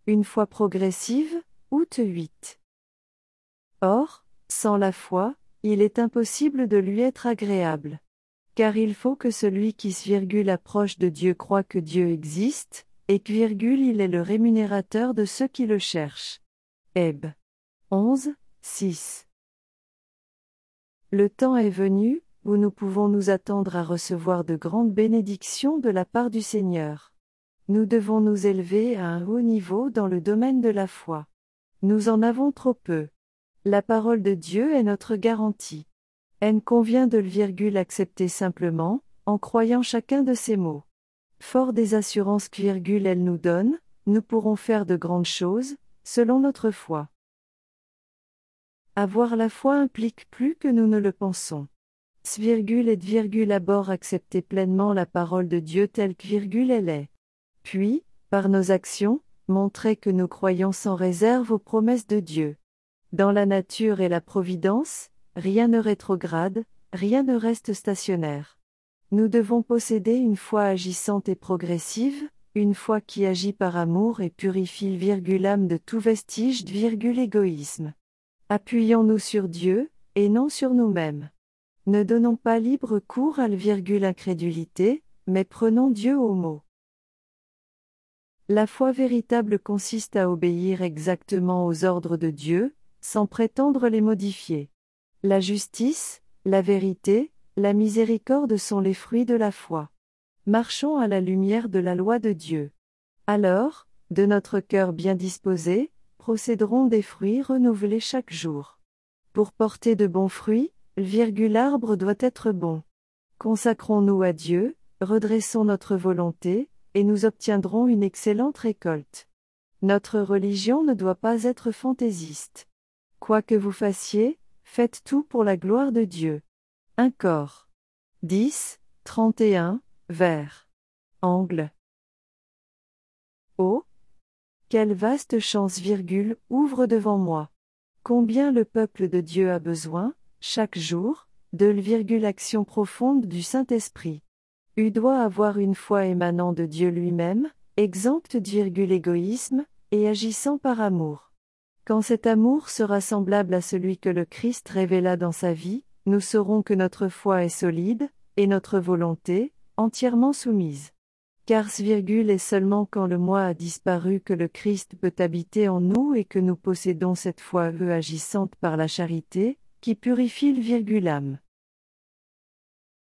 Une foi progressive, août 8. Or, sans la foi, il est impossible de lui être agréable. Car il faut que celui qui approche de Dieu croit que Dieu existe, et que il est le rémunérateur de ceux qui le cherchent. Heb. 11, 6. Le temps est venu, où nous pouvons nous attendre à recevoir de grandes bénédictions de la part du Seigneur. Nous devons nous élever à un haut niveau dans le domaine de la foi. Nous en avons trop peu. La parole de Dieu est notre garantie. Il convient de accepter simplement, en croyant chacun de ces mots. Fort des assurances qu'elle nous donne, nous pourrons faire de grandes choses, selon notre foi. Avoir la foi implique plus que nous ne le pensons. D'abord accepter pleinement la parole de Dieu telle qu'elle est. Puis, par nos actions, montrer que nous croyons sans réserve aux promesses de Dieu. Dans la nature et la providence, rien ne rétrograde, rien ne reste stationnaire. Nous devons posséder une foi agissante et progressive, une foi qui agit par amour et purifie l'âme de tout vestige d'égoïsme. Appuyons-nous sur Dieu, et non sur nous-mêmes. Ne donnons pas libre cours à l'incrédulité, mais prenons Dieu au mot. La foi véritable consiste à obéir exactement aux ordres de Dieu, sans prétendre les modifier. La justice, la vérité, la miséricorde sont les fruits de la foi. Marchons à la lumière de la loi de Dieu. Alors, de notre cœur bien disposé, procéderont des fruits renouvelés chaque jour. Pour porter de bons fruits, l'arbre doit être bon. Consacrons-nous à Dieu, redressons notre volonté, et nous obtiendrons une excellente récolte. Notre religion ne doit pas être fantaisiste. Quoi que vous fassiez, faites tout pour la gloire de Dieu. 1 Cor. 10, 31, vers. Angle. Oh! Quelle vaste chance, ouvre devant moi. Combien le peuple de Dieu a besoin, chaque jour, de l'action profonde du Saint-Esprit. Doit avoir une foi émanant de Dieu lui-même, exempte d'égoïsme, et agissant par amour. Quand cet amour sera semblable à celui que le Christ révéla dans sa vie, nous saurons que notre foi est solide, et notre volonté, entièrement soumise. Car est seulement quand le moi a disparu que le Christ peut habiter en nous et que nous possédons cette foi agissante par la charité, qui purifie l'âme.